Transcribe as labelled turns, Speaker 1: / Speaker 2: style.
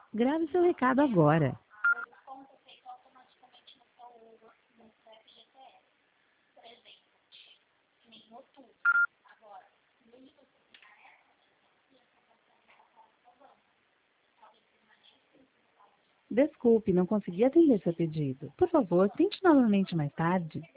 Speaker 1: Grave seu recado agora. Desculpe, não consegui atender seu pedido. Por favor, tente novamente mais tarde.